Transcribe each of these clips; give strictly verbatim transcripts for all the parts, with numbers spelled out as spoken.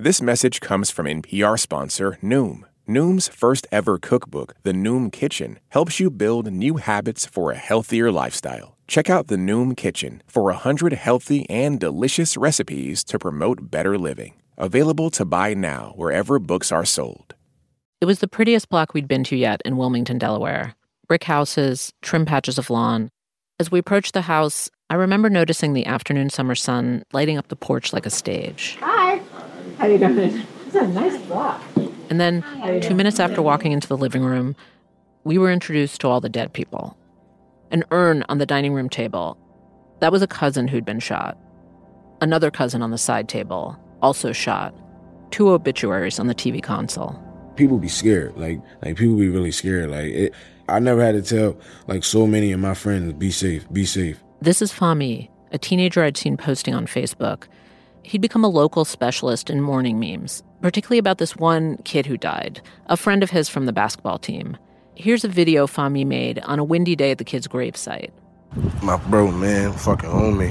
This message comes from N P R sponsor Noom. Noom's first ever cookbook, The Noom Kitchen, helps you build new habits for a healthier lifestyle. Check out The Noom Kitchen for one hundred healthy and delicious recipes to promote better living. Available to buy now wherever books are sold. It was the prettiest block we'd been to yet in Wilmington, Delaware. Brick houses, trim patches of lawn. As we approached the house, I remember noticing the afternoon summer sun lighting up the porch like a stage. Hi. How you doing? It's a nice block. And then, two minutes after walking into the living room, we were introduced to all the dead people. An urn on the dining room table. That was a cousin who'd been shot. Another cousin on the side table, also shot. Two obituaries on the T V console. People be scared. Like, like people be really scared. Like, it, I never had to tell, like, so many of my friends, be safe, be safe. This is Fahmy, a teenager I'd seen posting on Facebook. He'd become a local specialist in mourning memes, particularly about this one kid who died, a friend of his from the basketball team. Here's a video Fahmy made on a windy day at the kid's gravesite. My bro, man, fucking homie.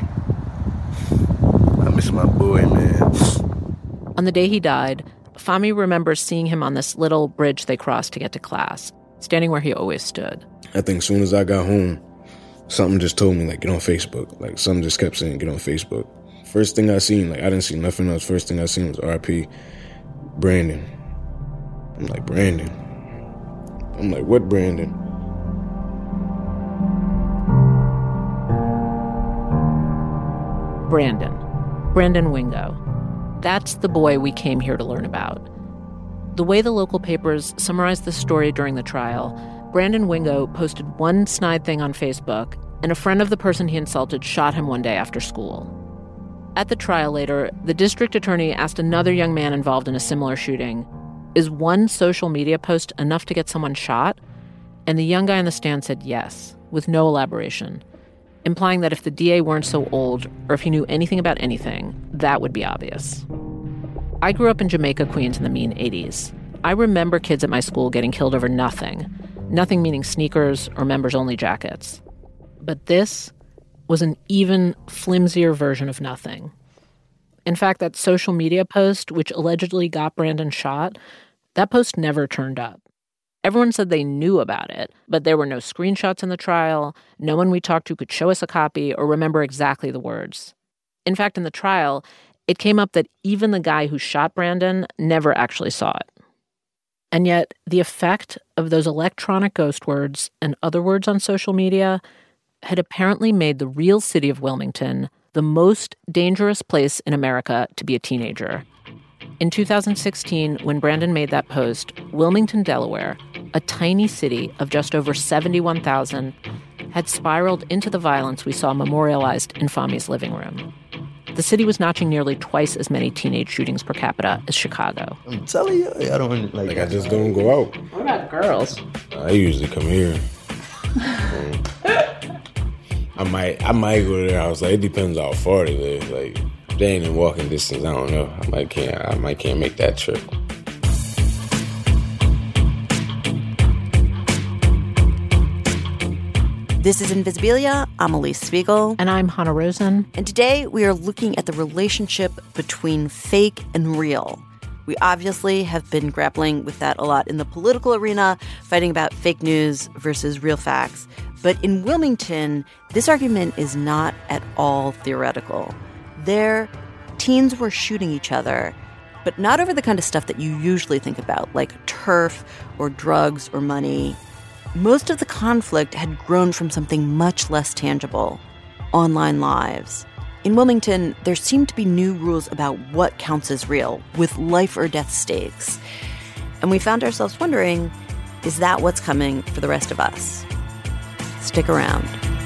I miss my boy, man. On the day he died, Fahmy remembers seeing him on this little bridge they crossed to get to class, standing where he always stood. I think as soon as I got home, something just told me, like, get on Facebook. Like, something just kept saying, get on Facebook. First thing I seen, like, I didn't see nothing else. First thing I seen was R I P Brandon. I'm like, Brandon? I'm like, what Brandon? Brandon. Brandon Wingo. That's the boy we came here to learn about. The way the local papers summarized the story during the trial, Brandon Wingo posted one snide thing on Facebook, and a friend of the person he insulted shot him one day after school. At the trial later, the district attorney asked another young man involved in a similar shooting, is one social media post enough to get someone shot? And the young guy in the stand said yes, with no elaboration, implying that if the D A weren't so old or if he knew anything about anything, that would be obvious. I grew up in Jamaica, Queens in the mean eighties. I remember kids at my school getting killed over nothing, nothing meaning sneakers or members-only jackets. But this was an even flimsier version of nothing. In fact, that social media post, which allegedly got Brandon shot, that post never turned up. Everyone said they knew about it, but there were no screenshots in the trial. No one we talked to could show us a copy or remember exactly the words. In fact, in the trial, it came up that even the guy who shot Brandon never actually saw it. And yet, the effect of those electronic ghost words and other words on social media had apparently made the real city of Wilmington the most dangerous place in America to be a teenager. In two thousand sixteen, when Brandon made that post, Wilmington, Delaware, a tiny city of just over seventy-one thousand, had spiraled into the violence we saw memorialized in Fahmy's living room. The city was notching nearly twice as many teenage shootings per capita as Chicago. I'm telling you, I don't like. Like, I just don't go out. What about girls? I usually come here. um, I might, I might go to their house. Like, it depends how far they live. Like, if they ain't in walking distance, I don't know. I might can't, I might can't make that trip. This is Invisibilia. I'm Elise Spiegel. And I'm Hanna Rosin. And today we are looking at the relationship between fake and real. We obviously have been grappling with that a lot in the political arena, fighting about fake news versus real facts. But in Wilmington, this argument is not at all theoretical. There, teens were shooting each other, but not over the kind of stuff that you usually think about, like turf or drugs or money. Most of the conflict had grown from something much less tangible, online lives. In Wilmington, there seemed to be new rules about what counts as real, with life or death stakes. And we found ourselves wondering, is that what's coming for the rest of us? Stick around.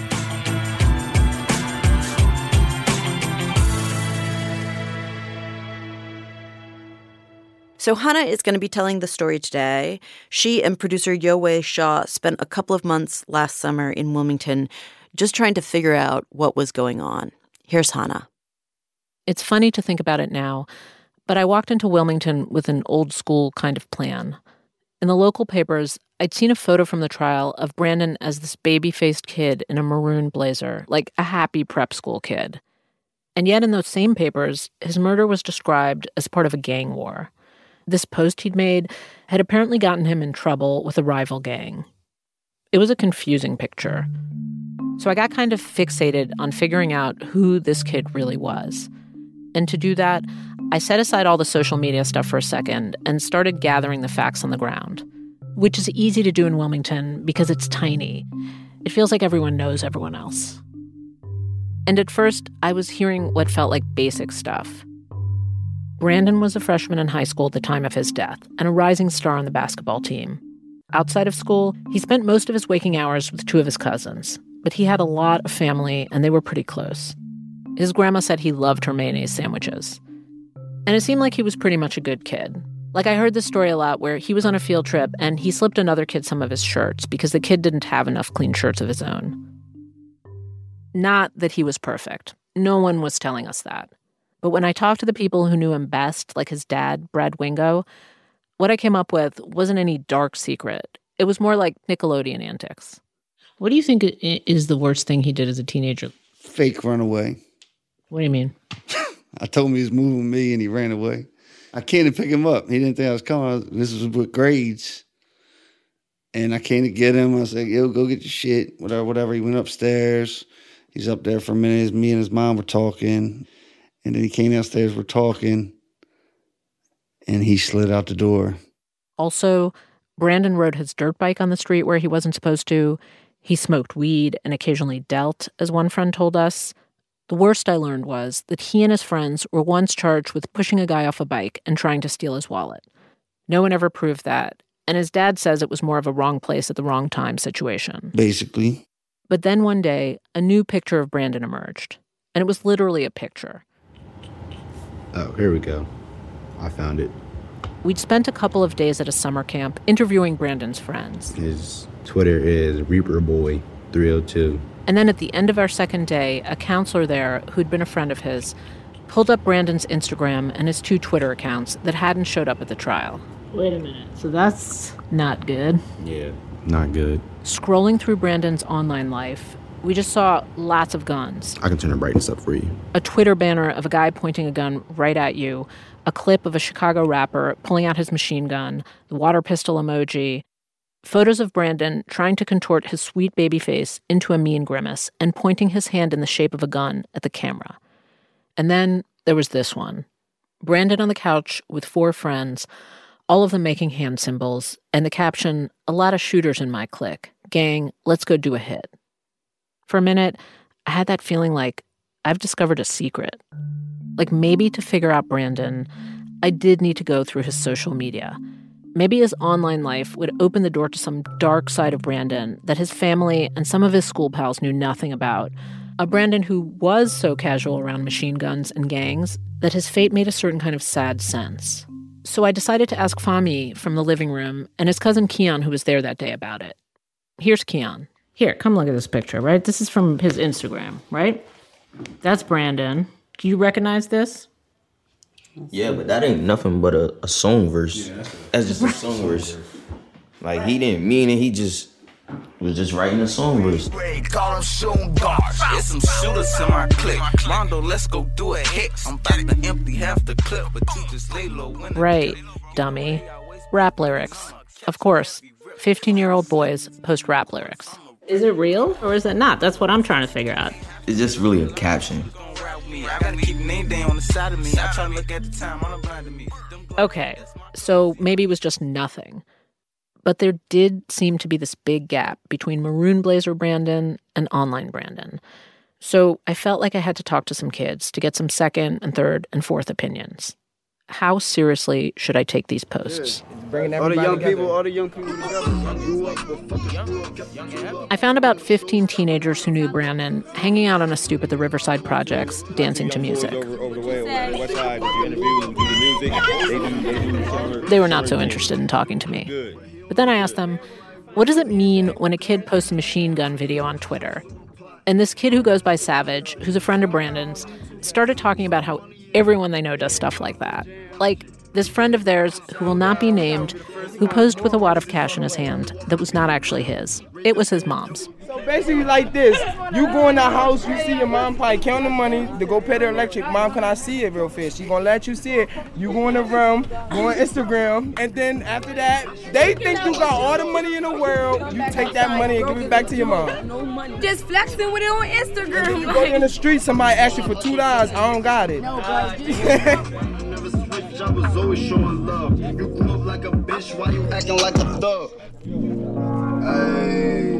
So Hanna is going to be telling the story today. She and producer Yowei Shaw spent a couple of months last summer in Wilmington just trying to figure out what was going on. Here's Hanna. It's funny to think about it now, but I walked into Wilmington with an old-school kind of plan. In the local papers, I'd seen a photo from the trial of Brandon as this baby-faced kid in a maroon blazer, like a happy prep school kid. And yet in those same papers, his murder was described as part of a gang war. This post he'd made had apparently gotten him in trouble with a rival gang. It was a confusing picture. So I got kind of fixated on figuring out who this kid really was. And to do that, I set aside all the social media stuff for a second and started gathering the facts on the ground, which is easy to do in Wilmington because it's tiny. It feels like everyone knows everyone else. And at first, I was hearing what felt like basic stuff. Brandon was a freshman in high school at the time of his death and a rising star on the basketball team. Outside of school, he spent most of his waking hours with two of his cousins, but he had a lot of family and they were pretty close. His grandma said he loved her mayonnaise sandwiches. And it seemed like he was pretty much a good kid. Like, I heard this story a lot where he was on a field trip and he slipped another kid some of his shirts because the kid didn't have enough clean shirts of his own. Not that he was perfect. No one was telling us that. But when I talked to the people who knew him best, like his dad, Brad Wingo, what I came up with wasn't any dark secret. It was more like Nickelodeon antics. What do you think is the worst thing he did as a teenager? Fake run away. What do you mean? I told him he was moving me and he ran away. I came to pick him up. He didn't think I was coming. This was with grades. And I came to get him. I said, yo, go get your shit, whatever, whatever. He went upstairs. He's up there for a minute. Me and his mom were talking. And then he came downstairs, we're talking. And he slid out the door. Also, Brandon rode his dirt bike on the street where he wasn't supposed to. He smoked weed and occasionally dealt, as one friend told us. The worst I learned was that he and his friends were once charged with pushing a guy off a bike and trying to steal his wallet. No one ever proved that, and his dad says it was more of a wrong place at the wrong time situation. Basically. But then one day, a new picture of Brandon emerged, and it was literally a picture. Oh, here we go. I found it. We'd spent a couple of days at a summer camp interviewing Brandon's friends. His Twitter is Reaper Boy three oh two. And then at the end of our second day, a counselor there who'd been a friend of his pulled up Brandon's Instagram and his two Twitter accounts that hadn't showed up at the trial. Wait a minute. So that's not good. Yeah, not good. Scrolling through Brandon's online life, we just saw lots of guns. I can turn the brightness up for you. A Twitter banner of a guy pointing a gun right at you, a clip of a Chicago rapper pulling out his machine gun, the water pistol emoji, photos of Brandon trying to contort his sweet baby face into a mean grimace and pointing his hand in the shape of a gun at the camera. And then there was this one. Brandon on the couch with four friends, all of them making hand symbols, and the caption, "A lot of shooters in my clique. Gang, let's go do a hit." For a minute, I had that feeling like I've discovered a secret. Like maybe to figure out Brandon, I did need to go through his social media. Maybe his online life would open the door to some dark side of Brandon that his family and some of his school pals knew nothing about. A Brandon who was so casual around machine guns and gangs that his fate made a certain kind of sad sense. So I decided to ask Fahmy from the living room and his cousin Keon, who was there that day, about it. Here's Keon. Here, come look at this picture, right? This is from his Instagram, right? That's Brandon. Do you recognize this? Yeah, but that ain't nothing but a, a song verse. Yeah, that's just a song verse. Like, he didn't mean it. He just was just writing a song verse. Call them shooting guards. There's some shooters in my clique. Rondo, let's go do a hit. I'm about to empty half the clip, but you just lay low. Right, dummy. Rap lyrics. Of course, fifteen-year-old boys post rap lyrics. Is it real or is it not? That's what I'm trying to figure out. It's just really a caption. Okay, so maybe it was just nothing. But there did seem to be this big gap between Maroon Blazer Brandon and online Brandon. So I felt like I had to talk to some kids to get some second and third and fourth opinions. How seriously should I take these posts? All the young people, all the young people. I found about fifteen teenagers who knew Brandon hanging out on a stoop at the Riverside Projects, dancing to music. They were not so interested in talking to me. But then I asked them, what does it mean when a kid posts a machine gun video on Twitter? And this kid who goes by Savage, who's a friend of Brandon's, started talking about how everyone they know does stuff like that. Like, this friend of theirs, who will not be named, who posed with a wad of cash in his hand that was not actually his. It was his mom's. So basically like this, you go in the house, you see your mom probably counting money to go pay the electric. Mom, can I see it real fast? She gonna let you see it. You go in the room, go on Instagram, and then after that, they think you got all the money in the world. You take that money and give it back to your mom. No money. Just flexing with it on Instagram. If you go in the street, somebody asks you for two dollars, I don't got it. No, I was always showing love. You grew up like a bitch, why you acting like a thug? Hey.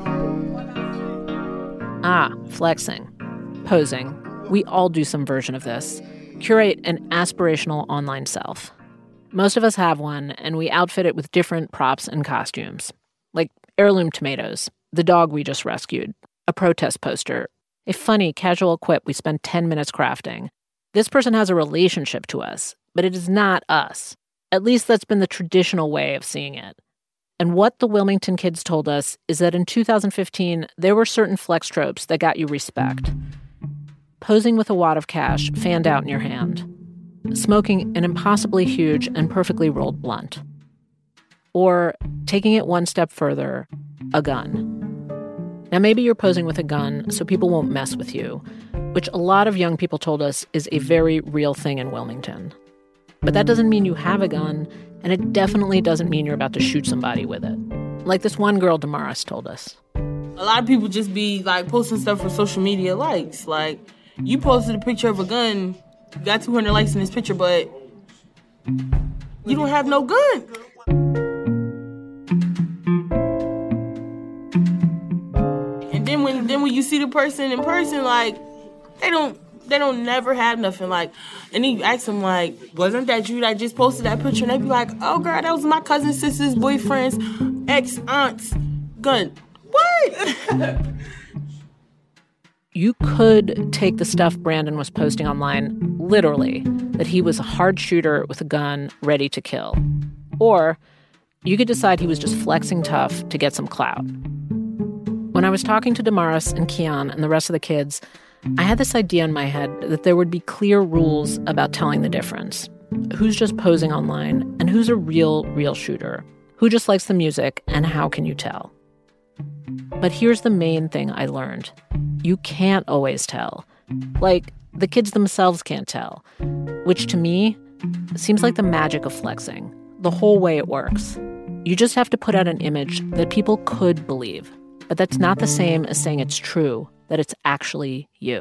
Ah, flexing, posing. We all do some version of this. Curate an aspirational online self. Most of us have one, and we outfit it with different props and costumes. Like heirloom tomatoes, the dog we just rescued, a protest poster, a funny, casual quip we spent ten minutes crafting. This person has a relationship to us, but it is not us. At least that's been the traditional way of seeing it. And what the Wilmington kids told us is that in two thousand fifteen, there were certain flex tropes that got you respect. Posing with a wad of cash fanned out in your hand. Smoking an impossibly huge and perfectly rolled blunt. Or, taking it one step further, a gun. Now, maybe you're posing with a gun so people won't mess with you, which a lot of young people told us is a very real thing in Wilmington. But that doesn't mean you have a gun, and it definitely doesn't mean you're about to shoot somebody with it. Like this one girl Damaris told us. A lot of people just be, like, posting stuff for social media likes. Like, you posted a picture of a gun, you got two hundred likes in this picture, but you don't have no gun. And then when then when you see the person in person, like, they don't they don't never have nothing. Like, and then you ask them, like, wasn't that you that just posted that picture? And they be like, oh, girl, that was my cousin, sister's, boyfriend's, ex-aunt's gun. What? You could take the stuff Brandon was posting online literally, that he was a hard shooter with a gun ready to kill. Or you could decide he was just flexing tough to get some clout. When I was talking to Damaris and Keon and the rest of the kids, I had this idea in my head that there would be clear rules about telling the difference. Who's just posing online and who's a real, real shooter? Who just likes the music and how can you tell? But here's the main thing I learned. You can't always tell. Like, the kids themselves can't tell. Which, to me, seems like the magic of flexing. The whole way it works. You just have to put out an image that people could believe. But that's not the same as saying it's true, that it's actually you.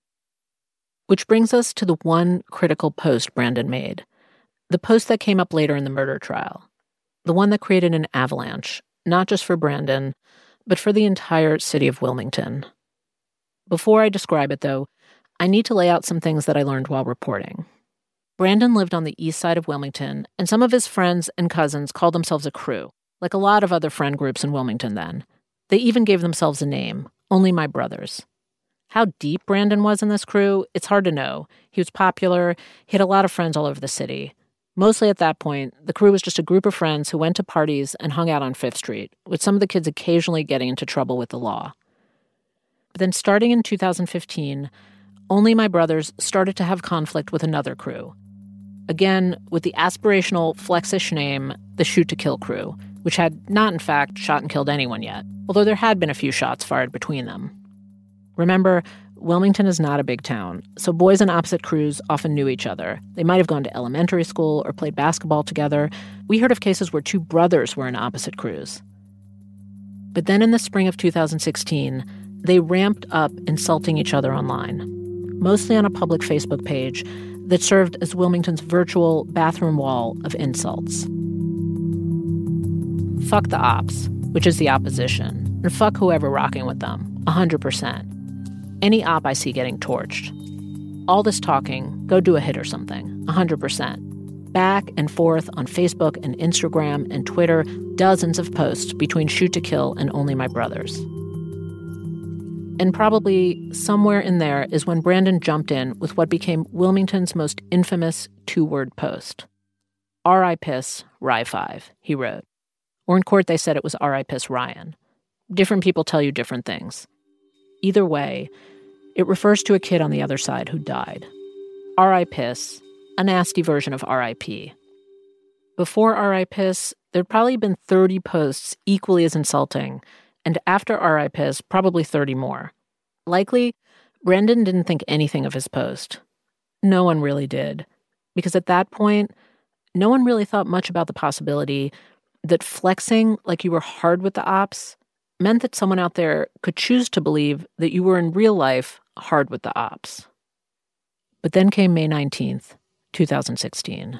Which brings us to the one critical post Brandon made. The post that came up later in the murder trial. The one that created an avalanche, not just for Brandon, but for the entire city of Wilmington. Before I describe it, though, I need to lay out some things that I learned while reporting. Brandon lived on the east side of Wilmington, and some of his friends and cousins called themselves a crew, like a lot of other friend groups in Wilmington then. They even gave themselves a name, Only My Brothers. How deep Brandon was in this crew, it's hard to know. He was popular, he had a lot of friends all over the city. Mostly at that point, the crew was just a group of friends who went to parties and hung out on Fifth Street, with some of the kids occasionally getting into trouble with the law. But then starting in two thousand fifteen, Only My Brothers started to have conflict with another crew. Again, with the aspirational, flexish name, the Shoot to Kill Crew, which had not, in fact, shot and killed anyone yet, although there had been a few shots fired between them. Remember, Wilmington is not a big town, so boys in opposite crews often knew each other. They might have gone to elementary school or played basketball together. We heard of cases where two brothers were in opposite crews. But then in the spring of two thousand sixteen, they ramped up insulting each other online, mostly on a public Facebook page that served as Wilmington's virtual bathroom wall of insults. Fuck the ops, which is the opposition, and fuck whoever rocking with them, one hundred percent. Any op I see getting torched. All this talking, go do a hit or something, one hundred percent. Back and forth on Facebook and Instagram and Twitter, dozens of posts between Shoot to Kill and Only My Brothers. And probably somewhere in there is when Brandon jumped in with what became Wilmington's most infamous two-word post. R I Piss Rye five, he wrote. Or in court they said it was R I Piss Ryan. Different people tell you different things. Either way, it refers to a kid on the other side who died. R I Piss, a nasty version of R I P, Before R I Piss, there'd probably been thirty posts equally as insulting, and after R I Piss, probably thirty more. Likely, Brandon didn't think anything of his post. No one really did, because at that point, no one really thought much about the possibility that flexing like you were hard with the ops meant that someone out there could choose to believe that you were in real life hard with the ops. But then came May nineteenth, twenty sixteen.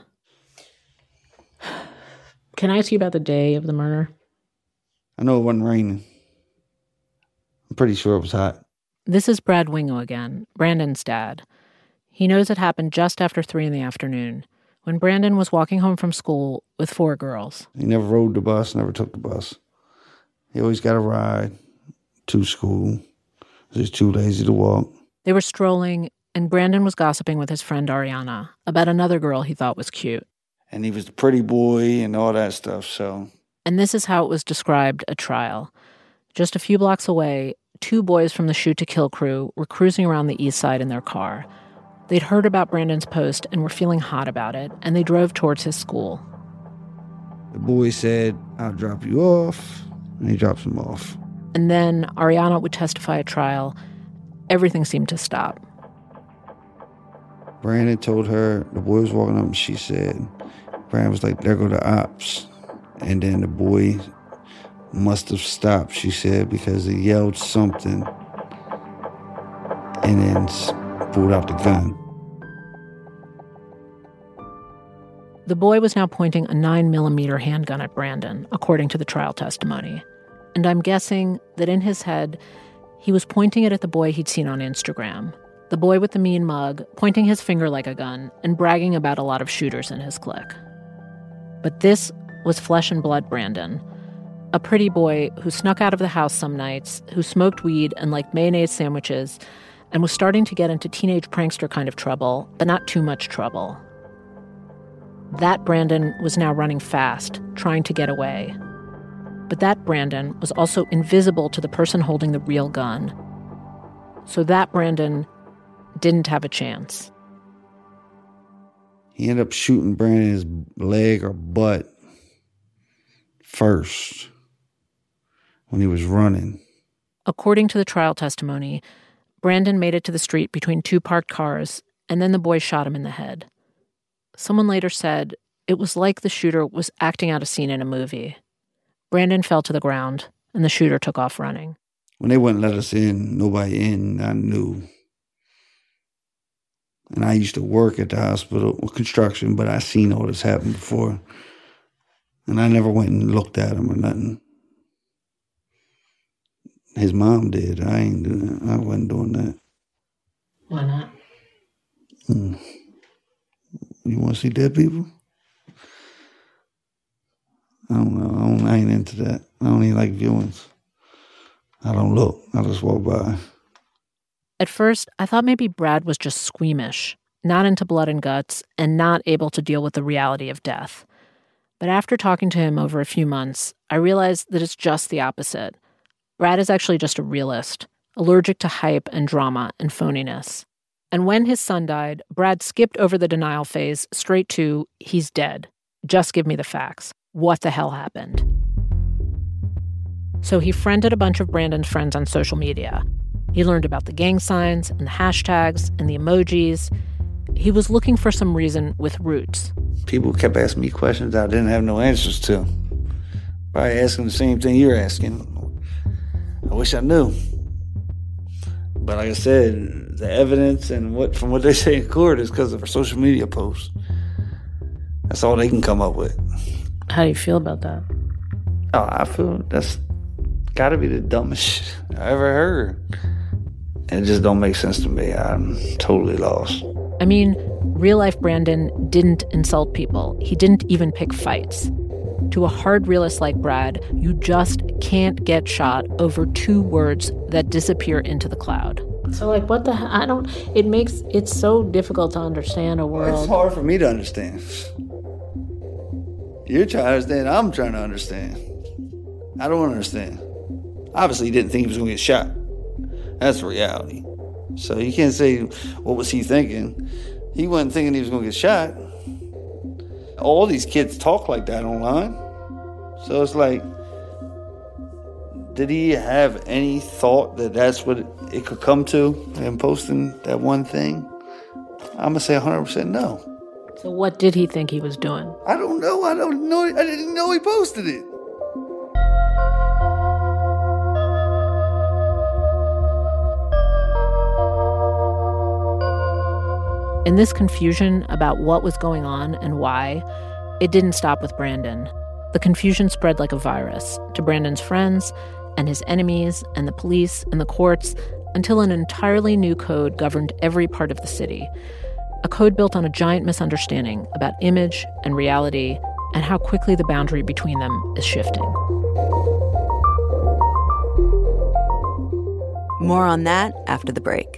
Can I ask you about the day of the murder? I know it wasn't raining. I'm pretty sure it was hot. This is Brad Wingo again, Brandon's dad. He knows it happened just after three in the afternoon, when Brandon was walking home from school with four girls. He never rode the bus, never took the bus. He always got a ride to school. He was too lazy to walk. They were strolling, and Brandon was gossiping with his friend Ariana about another girl he thought was cute. And he was the pretty boy and all that stuff, so... And this is how it was described at trial. Just a few blocks away, two boys from the Shoot to Kill crew were cruising around the east side in their car. They'd heard about Brandon's post and were feeling hot about it, and they drove towards his school. The boy said, I'll drop you off, and he drops him off. And then Ariana would testify at trial. Everything seemed to stop. Brandon told her, the boy was walking up, and she said, Brandon was like, there go the ops. And then the boy must have stopped, she said, because he yelled something and then pulled out the gun. The boy was now pointing a nine millimeter handgun at Brandon, according to the trial testimony. And I'm guessing that in his head, he was pointing it at the boy he'd seen on Instagram, the boy with the mean mug, pointing his finger like a gun and bragging about a lot of shooters in his clique. But this was flesh and blood Brandon, a pretty boy who snuck out of the house some nights, who smoked weed and liked mayonnaise sandwiches, and was starting to get into teenage prankster kind of trouble, but not too much trouble. That Brandon was now running fast, trying to get away. But that Brandon was also invisible to the person holding the real gun. So that Brandon didn't have a chance. He ended up shooting Brandon's leg or butt first when he was running. According to the trial testimony, Brandon made it to the street between two parked cars, and then the boy shot him in the head. Someone later said it was like the shooter was acting out a scene in a movie. Brandon fell to the ground, and the shooter took off running. When they wouldn't let us in, nobody in, I knew. And I used to work at the hospital with construction, but I seen all this happen before. And I never went and looked at him or nothing. His mom did. I ain't doing that. I wasn't doing that. Why not? Hmm. You want to see dead people? I don't know. I, don't, I ain't into that. I don't even like viewings. I don't look. I just walk by. At first, I thought maybe Brad was just squeamish, not into blood and guts, and not able to deal with the reality of death. But after talking to him over a few months, I realized that it's just the opposite. Brad is actually just a realist, allergic to hype and drama and phoniness. And when his son died, Brad skipped over the denial phase straight to, he's dead. Just give me the facts. What the hell happened? So he friended a bunch of Brandon's friends on social media. He learned about the gang signs and the hashtags and the emojis. He was looking for some reason with roots. People kept asking me questions I didn't have no answers to. Probably asking the same thing you're asking. I wish I knew. But like I said, the evidence and what from what they say in court is because of our social media posts. That's all they can come up with. How do you feel about that? Oh, I feel that's gotta be the dumbest shit I ever heard. It just don't make sense to me. I'm totally lost. I mean, real-life Brandon didn't insult people. He didn't even pick fights. To a hard realist like Brad, you just can't get shot over two words that disappear into the cloud. So, like, what the hell? I don't... It makes... It's so difficult to understand a world. It's hard for me to understand. You're trying to understand. I'm trying to understand. I don't understand. Obviously, he didn't think he was going to get shot. That's the reality. So you can't say, what was he thinking? He wasn't thinking he was going to get shot. all these kids talk like that online. So it's like, did he have any thought that that's what it, it could come to, him posting that one thing? I'm going to say one hundred percent no. So what did he think he was doing? I don't know. I don't know. I didn't know he posted it. In this confusion about what was going on and why, it didn't stop with Brandon. The confusion spread like a virus to Brandon's friends and his enemies and the police and the courts until an entirely new code governed every part of the city. A code built on a giant misunderstanding about image and reality and how quickly the boundary between them is shifting. More on that after the break.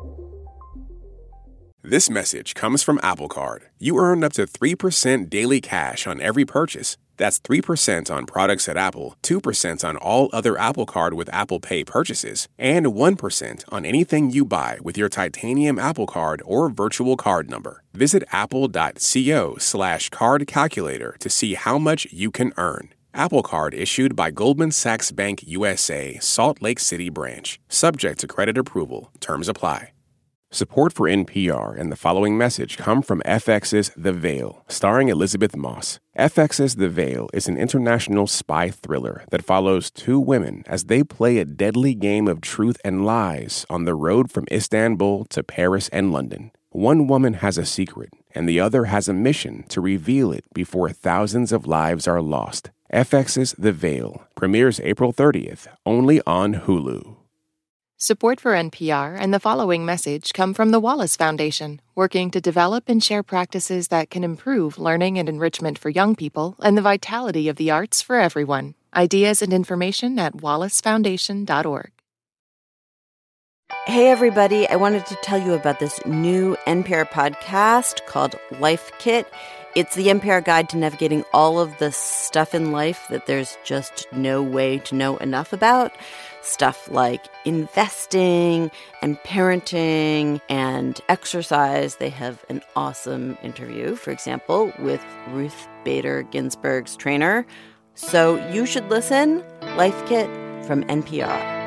This message comes from Apple Card. You earn up to three percent daily cash on every purchase. That's three percent on products at Apple, two percent on all other Apple Card with Apple Pay purchases, and one percent on anything you buy with your titanium Apple Card or virtual card number. Visit apple.co slash card calculator to see how much you can earn. Apple Card issued by Goldman Sachs Bank U S A, Salt Lake City branch. Subject to credit approval. Terms apply. Support for N P R and the following message come from F X's The Veil, starring Elizabeth Moss. F X's The Veil is an international spy thriller that follows two women as they play a deadly game of truth and lies on the road from Istanbul to Paris and London. One woman has a secret, and the other has a mission to reveal it before thousands of lives are lost. F X's The Veil premieres April thirtieth, only on Hulu. Support for N P R and the following message come from the Wallace Foundation, working to develop and share practices that can improve learning and enrichment for young people and the vitality of the arts for everyone. Ideas and information at wallace foundation dot org. Hey, everybody. I wanted to tell you about this new N P R podcast called Life Kit. It's the N P R guide to navigating all of the stuff in life that there's just no way to know enough about. Stuff like investing and parenting and exercise. They have an awesome interview, for example, with Ruth Bader Ginsburg's trainer. So you should listen. Life Kit from N P R.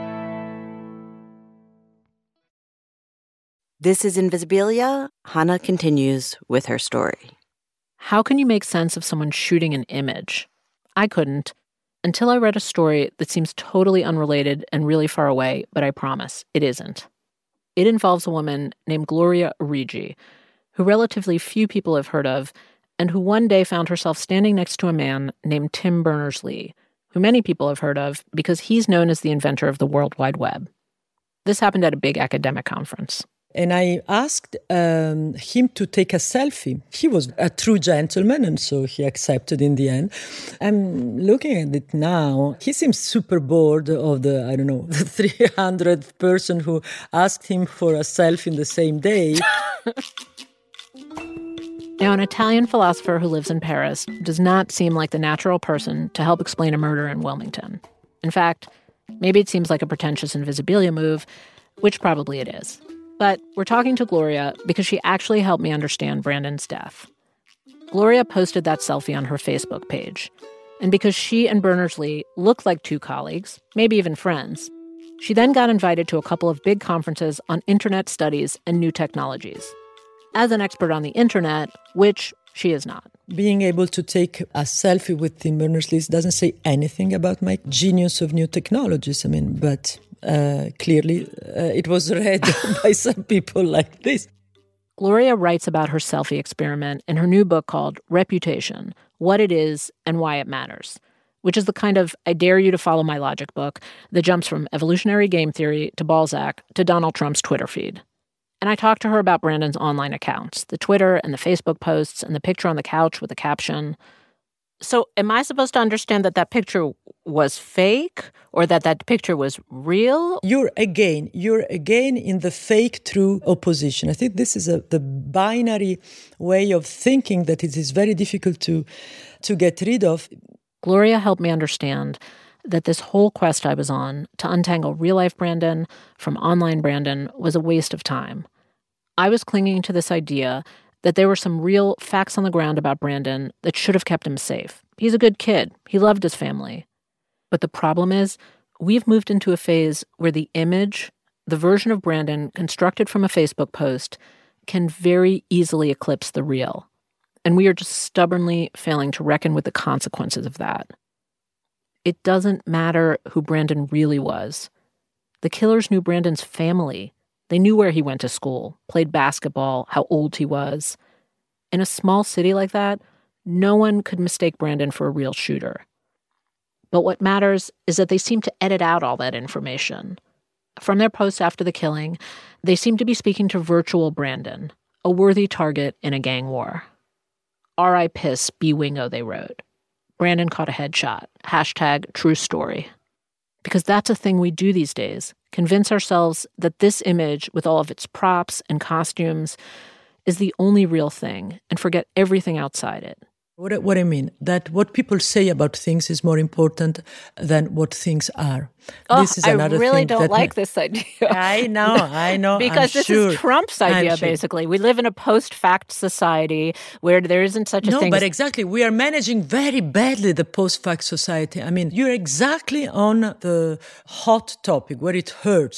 This is Invisibilia. Hannah continues with her story. How can you make sense of someone shooting an image? I couldn't. Until I read a story that seems totally unrelated and really far away, but I promise, it isn't. It involves a woman named Gloria Origi, who relatively few people have heard of, and who one day found herself standing next to a man named Tim Berners-Lee, who many people have heard of because he's known as the inventor of the World Wide Web. This happened at a big academic conference. And I asked um, him to take a selfie. He was a true gentleman, and so he accepted in the end. I'm looking at it now. He seems super bored of the, I don't know, the three hundredth person who asked him for a selfie in the same day. Now, an Italian philosopher who lives in Paris does not seem like the natural person to help explain a murder in Wilmington. In fact, maybe it seems like a pretentious Invisibilia move, which probably it is. But we're talking to Gloria because she actually helped me understand Brandon's death. Gloria posted that selfie on her Facebook page. And because she and Berners-Lee looked like two colleagues, maybe even friends, she then got invited to a couple of big conferences on internet studies and new technologies. As an expert on the internet, which she is not. Being able to take a selfie with Tim Berners-Lee doesn't say anything about my genius of new technologies. I mean, but... Uh, clearly, uh, it was read by some people like this. Gloria writes about her selfie experiment in her new book called Reputation, What It Is and Why It Matters, which is the kind of I dare you to follow my logic book that jumps from evolutionary game theory to Balzac to Donald Trump's Twitter feed. And I talked to her about Brandon's online accounts, the Twitter and the Facebook posts and the picture on the couch with the caption. So am I supposed to understand that that picture was fake or that that picture was real? You're again, you're again in the fake-true opposition. I think this is a, the binary way of thinking that it is very difficult to, to get rid of. Gloria helped me understand that this whole quest I was on to untangle real-life Brandon from online Brandon was a waste of time. I was clinging to this idea that there were some real facts on the ground about Brandon that should have kept him safe. He's a good kid. He loved his family. But the problem is, we've moved into a phase where the image, the version of Brandon constructed from a Facebook post, can very easily eclipse the real. And we are just stubbornly failing to reckon with the consequences of that. It doesn't matter who Brandon really was. The killers knew Brandon's family. They knew where he went to school, played basketball, how old he was. In a small city like that, no one could mistake Brandon for a real shooter. But what matters is that they seem to edit out all that information. From their posts after the killing, they seem to be speaking to virtual Brandon, a worthy target in a gang war. R I Piss B Wingo, they wrote. Brandon caught a headshot. Hashtag true story. Because that's a thing we do these days. Convince ourselves that this image, with all of its props and costumes, is the only real thing, and forget everything outside it. What, what I mean, that what people say about things is more important than what things are. Oh, this is another I really thing don't that like ma- this idea. I know, I know. Because I'm this sure. is Trump's idea, sure. basically. We live in a post-fact society where there isn't such a no, thing. No, but as- exactly. We are managing very badly the post-fact society. I mean, you're exactly on the hot topic where it hurts.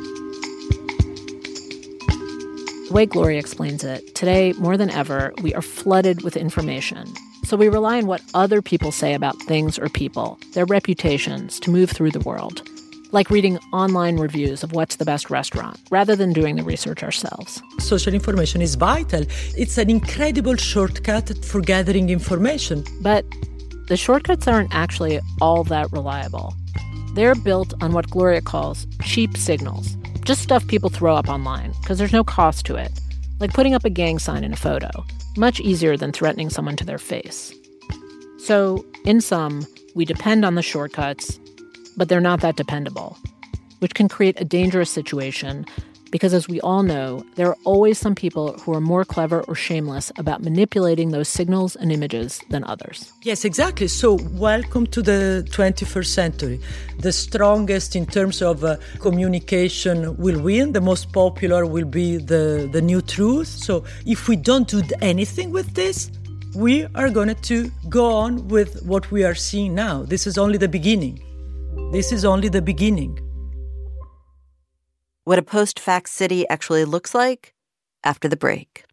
The way Gloria explains it, today, more than ever, we are flooded with information. So we rely on what other people say about things or people, their reputations, to move through the world. Like reading online reviews of what's the best restaurant, rather than doing the research ourselves. Social information is vital. It's an incredible shortcut for gathering information. But the shortcuts aren't actually all that reliable. They're built on what Gloria calls cheap signals. Just stuff people throw up online, because there's no cost to it. Like putting up a gang sign in a photo. Much easier than threatening someone to their face. So, in sum, we depend on the shortcuts, but they're not that dependable, which can create a dangerous situation because, as we all know, there are always some people who are more clever or shameless about manipulating those signals and images than others. Yes, exactly. So welcome to the twenty-first century. The strongest in terms of uh, communication will win. The most popular will be the, the new truth. So if we don't do anything with this, we are going to go on with what we are seeing now. This is only the beginning. This is only the beginning. What a post-fact city actually looks like after the break.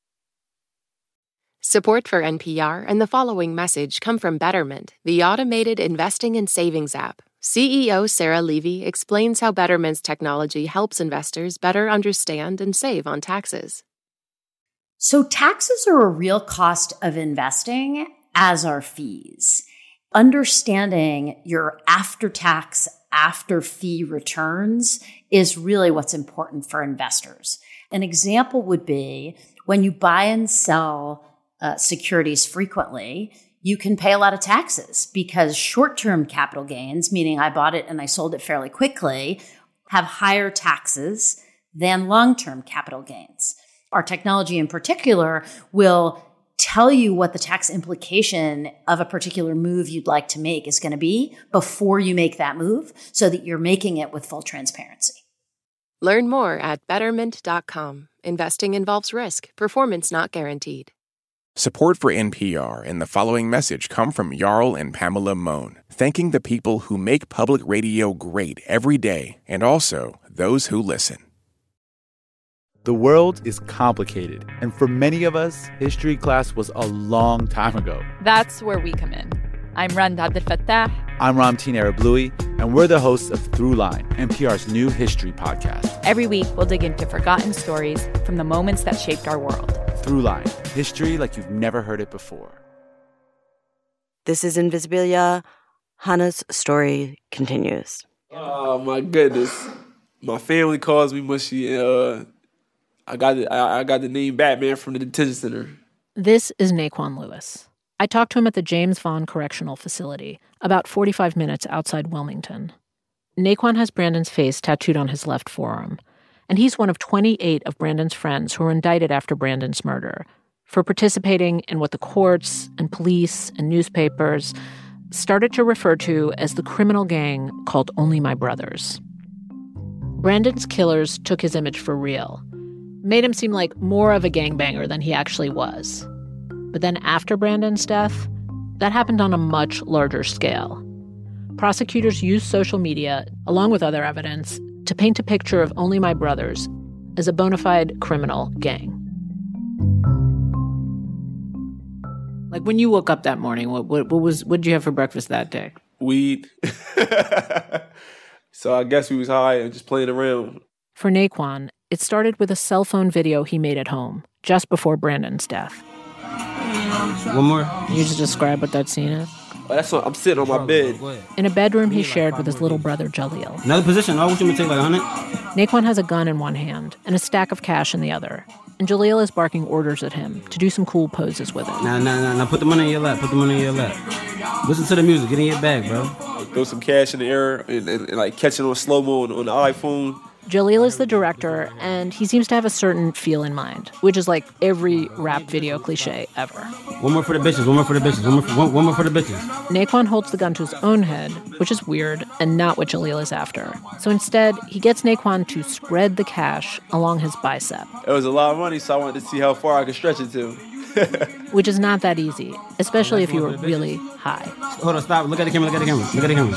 Support for N P R and the following message come from Betterment, the automated investing and savings app. C E O Sarah Levy explains how Betterment's technology helps investors better understand and save on taxes. So taxes are a real cost of investing, as are fees. Understanding your after-tax, after-fee returns is really what's important for investors. An example would be when you buy and sell uh, securities frequently, you can pay a lot of taxes because short-term capital gains, meaning I bought it and I sold it fairly quickly, have higher taxes than long-term capital gains. Our technology in particular will tell you what the tax implication of a particular move you'd like to make is going to be before you make that move so that you're making it with full transparency. Learn more at betterment dot com. Investing involves risk. Performance not guaranteed. Support for N P R and the following message come from Jarl and Pamela Mohn, thanking the people who make public radio great every day and also those who listen. The world is complicated, and for many of us, history class was a long time ago. That's where we come in. I'm Randa Abdelfattah. I'm Ramtin Arablouei, and we're the hosts of Throughline, N P R's new history podcast. Every week, we'll dig into forgotten stories from the moments that shaped our world. Throughline, history like you've never heard it before. This is Invisibilia. Hannah's story continues. Oh, my goodness. My family calls me mushy. Uh, I got the, I, I got the name Batman from the detention center. This is Naquan Lewis. I talked to him at the James Vaughn Correctional Facility, about forty-five minutes outside Wilmington. Naquan has Brandon's face tattooed on his left forearm, and he's one of twenty-eight of Brandon's friends who were indicted after Brandon's murder for participating in what the courts and police and newspapers started to refer to as the criminal gang called Only My Brothers. Brandon's killers took his image for real. Made him seem like more of a gangbanger than he actually was. But then after Brandon's death, that happened on a much larger scale. Prosecutors used social media, along with other evidence, to paint a picture of Only My Brothers as a bona fide criminal gang. Like, when you woke up that morning, what what, what was what did you have for breakfast that day? Weed. So I guess we was high and just playing around. For Naquan, it started with a cell phone video he made at home just before Brandon's death. One more. Can you just describe what that scene is? Oh, that's what, I'm sitting on my bed. In a bedroom he shared with his little brother, Jaleel. Another position. I want you to take like one hundred. Naquan has a gun in one hand and a stack of cash in the other. And Jaleel is barking orders at him to do some cool poses with it. Nah, nah, nah, nah. Put the money in your lap. Put the money in your lap. Listen to the music. Get in your bag, bro. Throw some cash in the air and, and, and like catch it on slow-mo on, on the iPhone. Jaleel is the director, and he seems to have a certain feel in mind, which is like every rap video cliche ever. One more for the bitches, one more for the bitches, one more for, one, one more for the bitches. Naquan holds the gun to his own head, which is weird and not what Jaleel is after. So instead, he gets Naquan to spread the cash along his bicep. It was a lot of money, so I wanted to see how far I could stretch it to. Which is not that easy, especially if you were really high. Hold on, stop. Look at the camera, look at the camera, look at the camera.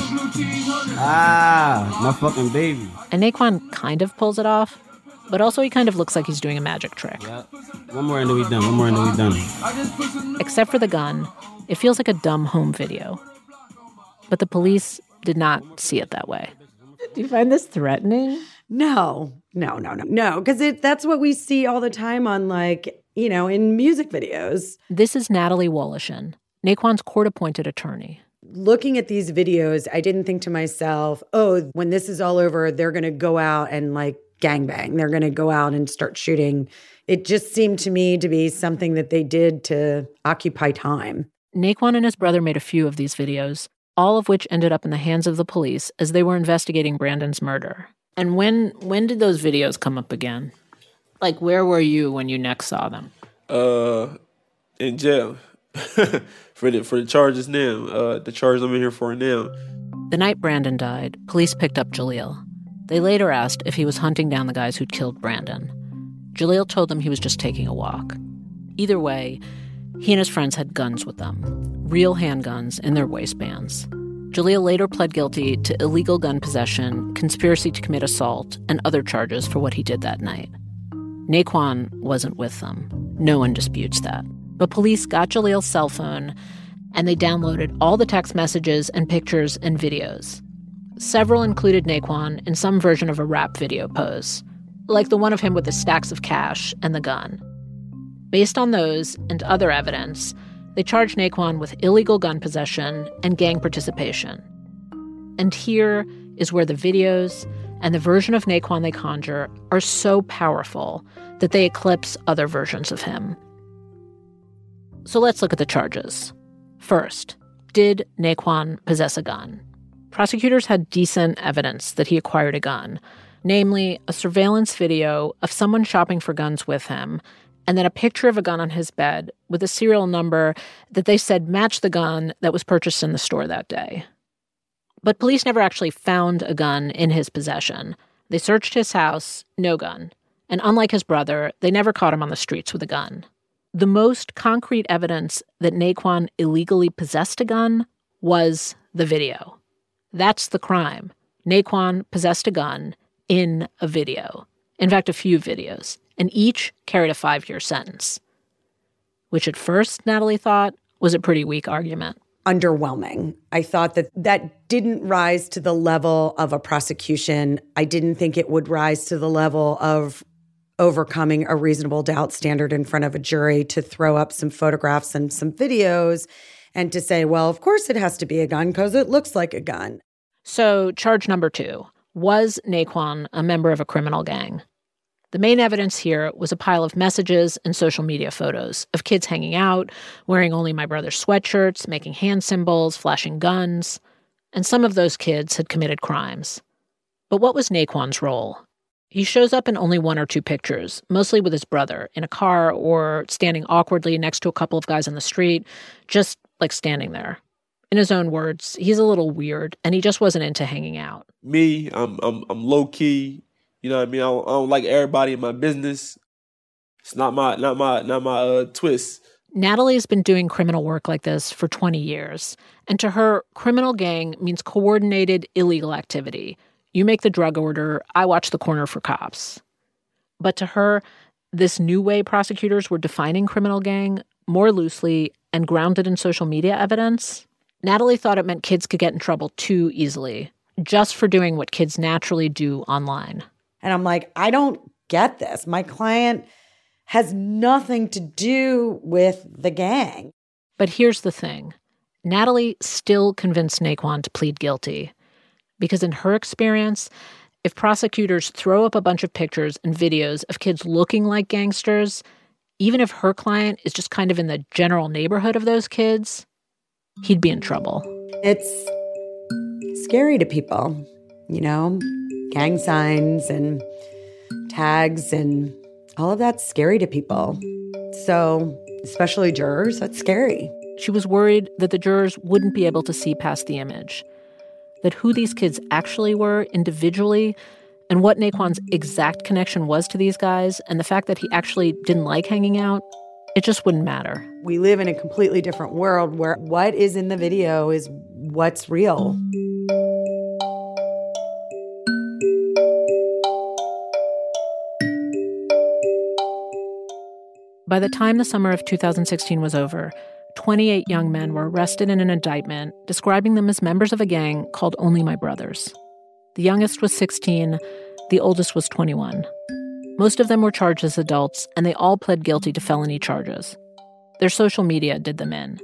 Ah, my fucking baby. And Naquan kind of pulls it off, but also he kind of looks like he's doing a magic trick. Yeah. One more and then we done, one more and then we done. Except for the gun, it feels like a dumb home video. But the police did not see it that way. Do you find this threatening? No, no, no, no, no, because that's what we see all the time on, like, you know, in music videos. This is Natalie Wolishin, Naquan's court-appointed attorney. Looking at these videos, I didn't think to myself, oh, when this is all over, they're going to go out and, like, gangbang. They're going to go out and start shooting. It just seemed to me to be something that they did to occupy time. Naquan and his brother made a few of these videos, all of which ended up in the hands of the police as they were investigating Brandon's murder. And when when did those videos come up again? Like, where were you when you next saw them? Uh, in jail. for the for the charges now. Uh, the charges I'm in here for now. The night Brandon died, police picked up Jaleel. They later asked if he was hunting down the guys who'd killed Brandon. Jaleel told them he was just taking a walk. Either way, he and his friends had guns with them, real handguns in their waistbands. Jaleel later pled guilty to illegal gun possession, conspiracy to commit assault, and other charges for what he did that night. Naquan wasn't with them. No one disputes that. But police got Jaleel's cell phone, and they downloaded all the text messages and pictures and videos. Several included Naquan in some version of a rap video pose, like the one of him with the stacks of cash and the gun. Based on those and other evidence, they charged Naquan with illegal gun possession and gang participation. And here is where the videos and the version of Naquan they conjure are so powerful that they eclipse other versions of him. So let's look at the charges. First, did Naquan possess a gun? Prosecutors had decent evidence that he acquired a gun, namely a surveillance video of someone shopping for guns with him, and then a picture of a gun on his bed with a serial number that they said matched the gun that was purchased in the store that day. But police never actually found a gun in his possession. They searched his house, no gun. And unlike his brother, they never caught him on the streets with a gun. The most concrete evidence that Naquan illegally possessed a gun was the video. That's the crime. Naquan possessed a gun in a video. In fact, a few videos. And each carried a five-year sentence, which at first, Natalie thought, was a pretty weak argument. Underwhelming. I thought that that didn't rise to the level of a prosecution. I didn't think it would rise to the level of overcoming a reasonable doubt standard in front of a jury to throw up some photographs and some videos and to say, well, of course it has to be a gun because it looks like a gun. So charge number two, was Naquan a member of a criminal gang? The main evidence here was a pile of messages and social media photos of kids hanging out, wearing Only My Brothers sweatshirts, making hand symbols, flashing guns. And some of those kids had committed crimes. But what was Naquan's role? He shows up in only one or two pictures, mostly with his brother, in a car or standing awkwardly next to a couple of guys on the street, just like standing there. In his own words, he's a little weird, and he just wasn't into hanging out. Me, I'm I'm I'm low key. You know what I mean? I don't, I don't like everybody in my business. It's not my not my not my uh, twist. Natalie's been doing criminal work like this for twenty years. And to her, criminal gang means coordinated illegal activity. You make the drug order, I watch the corner for cops. But to her, this new way prosecutors were defining criminal gang, more loosely and grounded in social media evidence, Natalie thought it meant kids could get in trouble too easily, just for doing what kids naturally do online. And I'm like, I don't get this. My client has nothing to do with the gang. But here's the thing. Natalie still convinced Naquan to plead guilty. Because in her experience, if prosecutors throw up a bunch of pictures and videos of kids looking like gangsters, even if her client is just kind of in the general neighborhood of those kids, he'd be in trouble. It's scary to people, you know? Gang signs and tags and all of that's scary to people. So, especially jurors, that's scary. She was worried that the jurors wouldn't be able to see past the image, that who these kids actually were individually and what Naquan's exact connection was to these guys and the fact that he actually didn't like hanging out, it just wouldn't matter. We live in a completely different world where what is in the video is what's real. By the time the summer of two thousand sixteen was over, twenty-eight young men were arrested in an indictment describing them as members of a gang called Only My Brothers. The youngest was sixteen, the oldest was twenty-one. Most of them were charged as adults, and they all pled guilty to felony charges. Their social media did them in.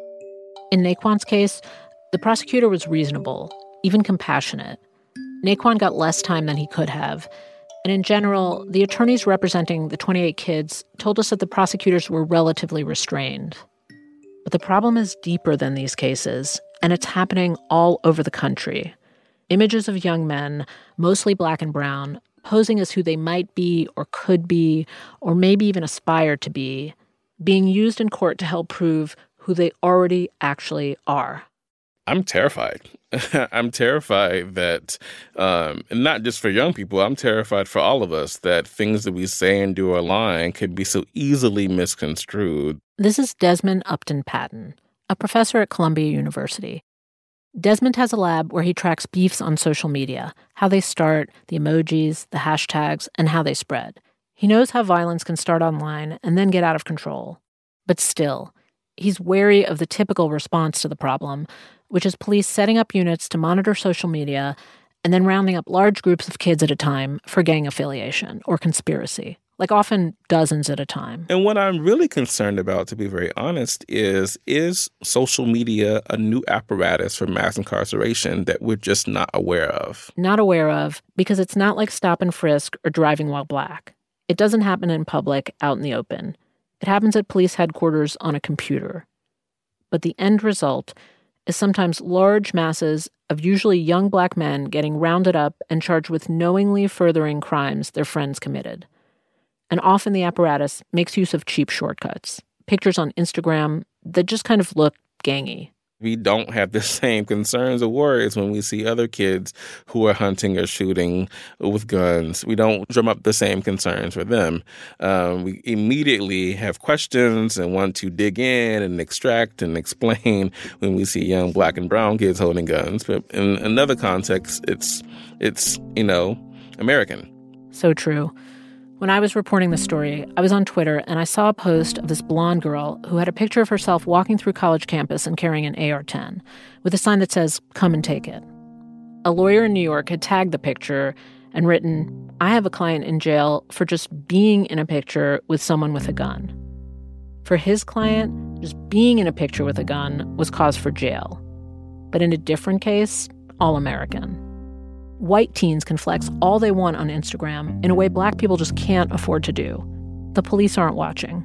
In Naquan's case, the prosecutor was reasonable, even compassionate. Naquan got less time than he could have, and in general, the attorneys representing the twenty-eight kids told us that the prosecutors were relatively restrained. But the problem is deeper than these cases, and it's happening all over the country. Images of young men, mostly black and brown, posing as who they might be or could be, or maybe even aspire to be, being used in court to help prove who they already actually are. I'm terrified. I'm terrified that, um, and not just for young people, I'm terrified for all of us that things that we say and do online could be so easily misconstrued. This is Desmond Upton Patton, a professor at Columbia University. Desmond has a lab where he tracks beefs on social media, how they start, the emojis, the hashtags, and how they spread. He knows how violence can start online and then get out of control. But still, he's wary of the typical response to the problem, which is police setting up units to monitor social media and then rounding up large groups of kids at a time for gang affiliation or conspiracy, like often dozens at a time. And what I'm really concerned about, to be very honest, is is social media a new apparatus for mass incarceration that we're just not aware of? Not aware of because it's not like stop and frisk or driving while black. It doesn't happen in public, out in the open. It happens at police headquarters on a computer. But the end result is sometimes large masses of usually young black men getting rounded up and charged with knowingly furthering crimes their friends committed. And often the apparatus makes use of cheap shortcuts, pictures on Instagram that just kind of look gangy. We don't have the same concerns or worries when we see other kids who are hunting or shooting with guns. We don't drum up the same concerns for them. Um, we immediately have questions and want to dig in and extract and explain when we see young black and brown kids holding guns. But in another context, it's, it's you know, American. So true. When I was reporting the story, I was on Twitter and I saw a post of this blonde girl who had a picture of herself walking through college campus and carrying an A R ten with a sign that says, "Come and take it." A lawyer in New York had tagged the picture and written, "I have a client in jail for just being in a picture with someone with a gun." For his client, just being in a picture with a gun was cause for jail. But in a different case, all American. White teens can flex all they want on Instagram in a way black people just can't afford to do. The police aren't watching.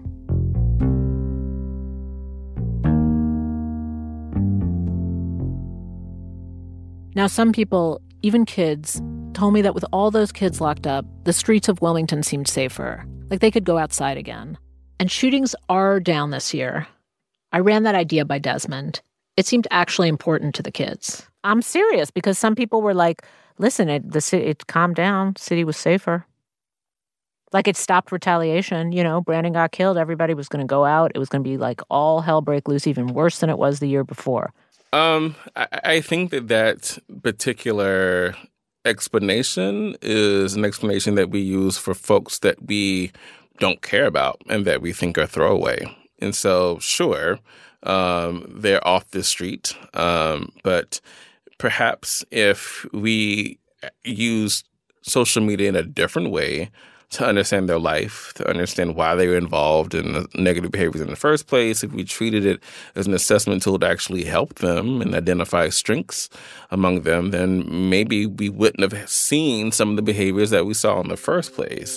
Now, some people, even kids, told me that with all those kids locked up, the streets of Wilmington seemed safer, like they could go outside again. And shootings are down this year. I ran that idea by Desmond. It seemed actually important to the kids. I'm serious, because some people were like, listen, it, the city, it calmed down. City was safer. Like it stopped retaliation. You know, Brandon got killed. Everybody was going to go out. It was going to be like all hell break loose, even worse than it was the year before. Um, I, I think that that particular explanation is an explanation that we use for folks that we don't care about and that we think are throwaway. And so, sure, um, they're off the street. Um, but perhaps if we use social media in a different way to understand their life, to understand why they were involved in the negative behaviors in the first place, if we treated it as an assessment tool to actually help them and identify strengths among them, then maybe we wouldn't have seen some of the behaviors that we saw in the first place.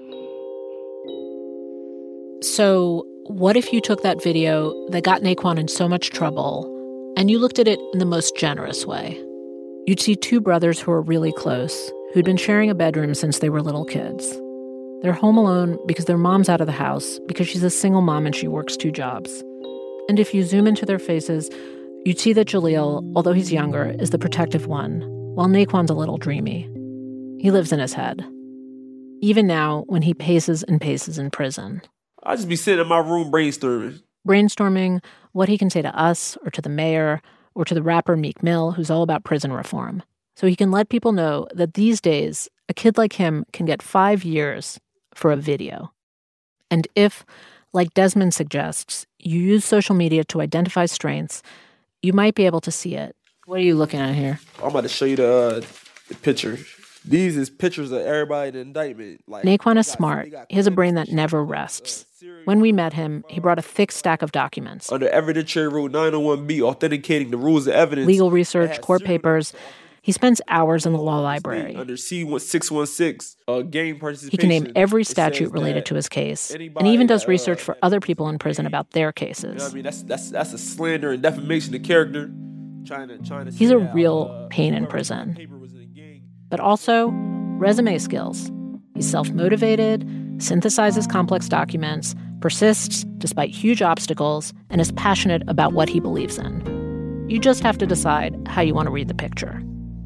So what if you took that video that got Naquan in so much trouble and you looked at it in the most generous way? You'd see two brothers who are really close, who'd been sharing a bedroom since they were little kids. They're home alone because their mom's out of the house because she's a single mom and she works two jobs. And if you zoom into their faces, you'd see that Jaleel, although he's younger, is the protective one, while Naquan's a little dreamy. He lives in his head. Even now, when he paces and paces in prison. I just be sitting in my room brainstorming. Brainstorming what he can say to us or to the mayor or to the rapper Meek Mill, who's all about prison reform. So he can let people know that these days, a kid like him can get five years for a video. And if, like Desmond suggests, you use social media to identify strengths, you might be able to see it. What are you looking at here? I'm about to show you the, uh, the picture. These is pictures of everybody in the indictment. Like, Naquan is smart. He has a brain that never rests. When we met him, he brought a thick stack of documents. Under Evidentiary Rule nine oh one B, authenticating the rules of evidence. Legal research, court papers. He spends hours in the law library. Under C six one six, uh, gang participation. He can name every statute related to his case, and even does research for other people in prison about their cases. You know what I mean? That's, that's, that's a slander and defamation of character. Trying to, trying to He's a real pain in prison. But also, resume skills. He's self-motivated, synthesizes complex documents, persists despite huge obstacles, and is passionate about what he believes in. You just have to decide how you want to read the picture.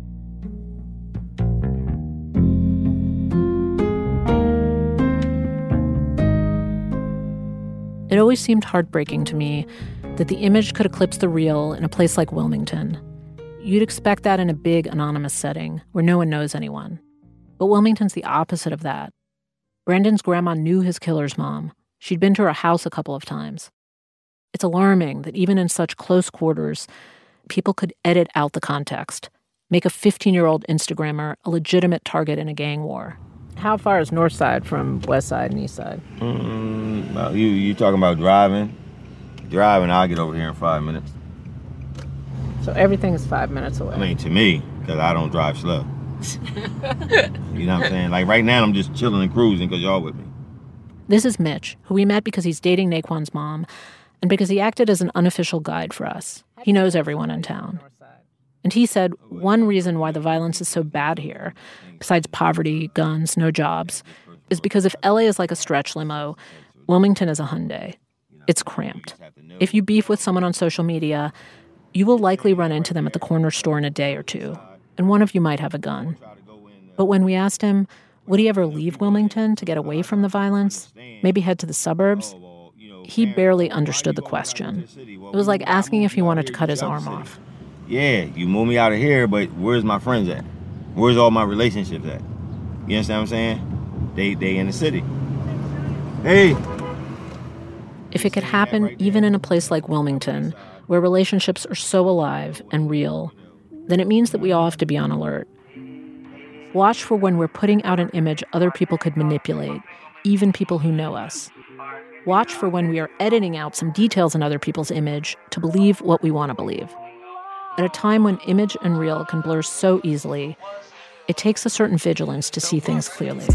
It always seemed heartbreaking to me that the image could eclipse the real in a place like Wilmington. You'd expect that in a big, anonymous setting where no one knows anyone. But Wilmington's the opposite of that. Brandon's grandma knew his killer's mom. She'd been to her house a couple of times. It's alarming that even in such close quarters, people could edit out the context, make a fifteen-year-old Instagrammer a legitimate target in a gang war. How far is North Side from West Side and East Side? Mm, well, you you talking about driving? Driving, I'll get over here in five minutes. So everything is five minutes away. I mean, to me, because I don't drive slow. You know what I'm saying? Like right now, I'm just chilling and cruising because y'all with me. This is Mitch, who we met because he's dating Naquan's mom and because he acted as an unofficial guide for us. He knows everyone in town. And he said one reason why the violence is so bad here, besides poverty, guns, no jobs, is because if L A is like a stretch limo, Wilmington is a Hyundai. It's cramped. If you beef with someone on social media, you will likely run into them at the corner store in a day or two, and one of you might have a gun. But when we asked him, would he ever leave Wilmington to get away from the violence, maybe head to the suburbs, he barely understood the question. It was like asking if he wanted to cut his arm off. Yeah, you move me out of here, but where's my friends at? Where's all my relationships at? You understand what I'm saying? They they in the city. Hey! If it could happen even in a place like Wilmington, where relationships are so alive and real, then it means that we all have to be on alert. Watch for when we're putting out an image other people could manipulate, even people who know us. Watch for when we are editing out some details in other people's image to believe what we want to believe. At a time when image and real can blur so easily, it takes a certain vigilance to see things clearly.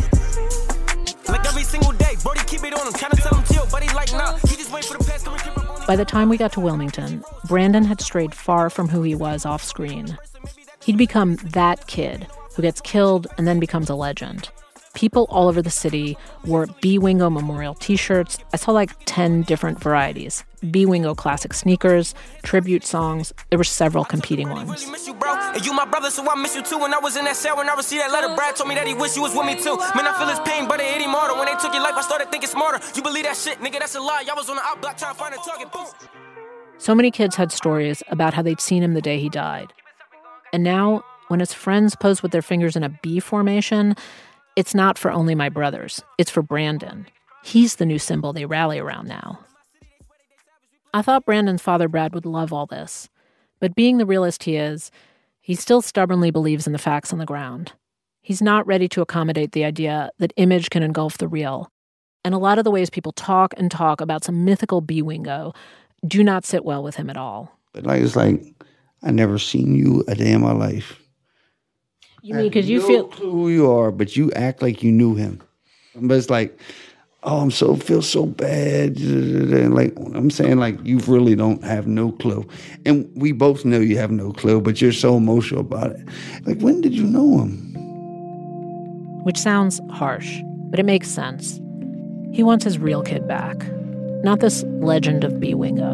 By the time we got to Wilmington, Brandon had strayed far from who he was off screen. He'd become that kid who gets killed and then becomes a legend. People all over the city wore B. Wingo Memorial t-shirts. I saw like ten different varieties. B. Wingo classic sneakers, tribute songs. There were several competing ones. And you my brother, so I miss you too. When I was in that cell, when I received that letter, Brad told me that he wished you was with me too. Man, I feel his pain, but it hit him harder. When they took your life, I started thinking smarter. You believe that shit, nigga, that's a lie. Y'all was on the out block trying to find a target. Boom. So many kids had stories about how they'd seen him the day he died. And now, when his friends pose with their fingers in a B formation, it's not for only my brothers. It's for Brandon. He's the new symbol they rally around now. I thought Brandon's father, Brad, would love all this. But being the realist he is, he still stubbornly believes in the facts on the ground. He's not ready to accommodate the idea that image can engulf the real. And a lot of the ways people talk and talk about some mythical B-wingo do not sit well with him at all. But like, it's like, I never seen you a day in my life. You mean because you no feel... clue who you are, but you act like you knew him. But it's like, oh, I'm so, feel so bad. And like, I'm saying, like, you really don't have no clue. And we both know you have no clue, but you're so emotional about it. Like, when did you know him? Which sounds harsh, but it makes sense. He wants his real kid back, not this legend of B-wingo.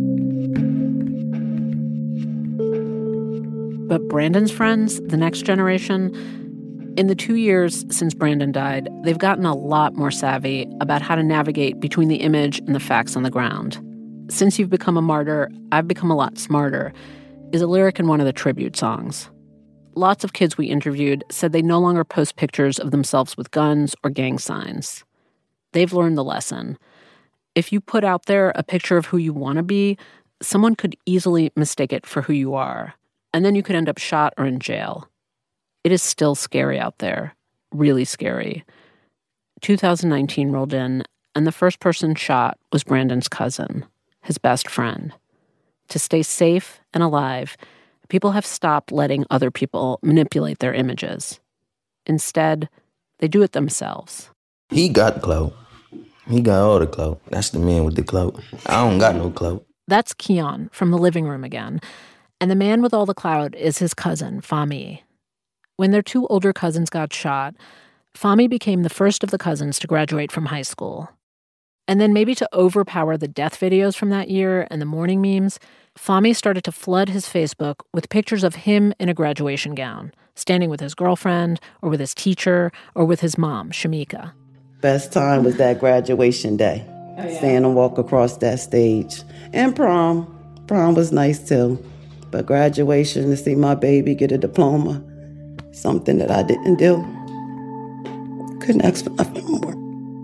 But Brandon's friends, the next generation, in the two years since Brandon died, they've gotten a lot more savvy about how to navigate between the image and the facts on the ground. Since you've become a martyr, I've become a lot smarter, is a lyric in one of the tribute songs. Lots of kids we interviewed said they no longer post pictures of themselves with guns or gang signs. They've learned the lesson. If you put out there a picture of who you want to be, someone could easily mistake it for who you are, and then you could end up shot or in jail. It is still scary out there, really scary. two thousand nineteen rolled in, and the first person shot was Brandon's cousin, his best friend. To stay safe and alive, people have stopped letting other people manipulate their images. Instead, they do it themselves. He got clout. He got all the clout. That's the man with the clout. I don't got no clout. That's Keon from the living room again. And the man with all the clout is his cousin, Fahmi. When their two older cousins got shot, Fahmi became the first of the cousins to graduate from high school. And then maybe to overpower the death videos from that year and the mourning memes, Fahmi started to flood his Facebook with pictures of him in a graduation gown, standing with his girlfriend or with his teacher or with his mom, Shamika. Best time was that graduation day. Oh, yeah. Seeing him walk across that stage. And prom. Prom was nice too. But graduation, to see my baby get a diploma, something that I didn't do. Couldn't ask for nothing more.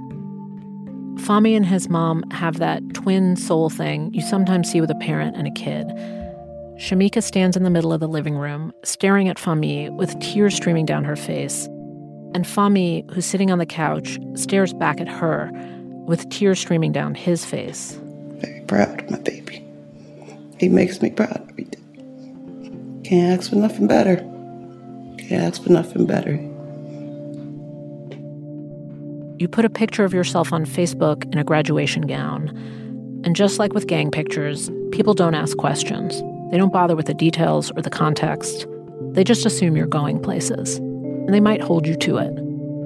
Fahmi and his mom have that twin soul thing you sometimes see with a parent and a kid. Shamika stands in the middle of the living room, staring at Fahmi with tears streaming down her face. And Fahmi, who's sitting on the couch, stares back at her with tears streaming down his face. Very proud of my baby. He makes me proud every day. Can't ask for nothing better. Can't ask for nothing better. You put a picture of yourself on Facebook in a graduation gown, and just like with gang pictures, people don't ask questions. They don't bother with the details or the context. They just assume you're going places, and they might hold you to it.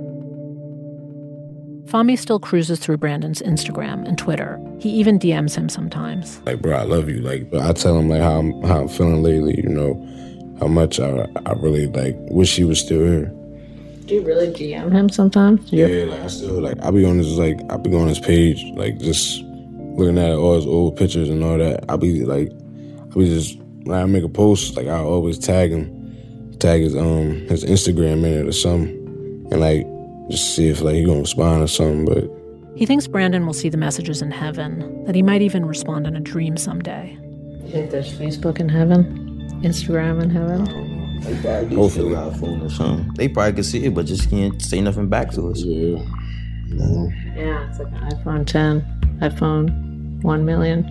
Fahmi still cruises through Brandon's Instagram and Twitter. He even D Ms him sometimes. Like, bro, I love you. Like, I tell him like how I'm how I'm feeling lately. You know, how much I I really like wish he was still here. Do you really D M him sometimes? Yeah, yeah, like I still like I be on his like I be on his page like just looking at all his old pictures and all that. I be like I be just when I make a post like I always tag him, tag his um his Instagram in it or something, and like. Just see if like he gonna respond or something, but he thinks Brandon will see the messages in heaven, that he might even respond in a dream someday. You think there's Facebook in heaven? Instagram in heaven? They probably do still got a phone or something. They probably could see it, but just can't say nothing back to us. Yeah. Yeah, yeah it's like an iPhone ten, iPhone one million.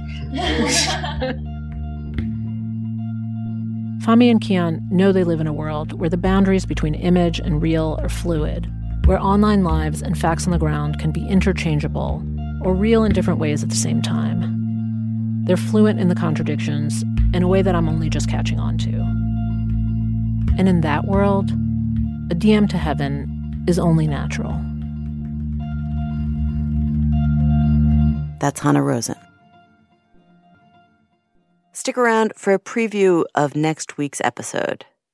Fahmi and Keon know they live in a world where the boundaries between image and real are fluid, where online lives and facts on the ground can be interchangeable or real in different ways at the same time. They're fluent in the contradictions in a way that I'm only just catching on to. And in that world, a D M to heaven is only natural. That's Hannah Rosen. Stick around for a preview of next week's episode.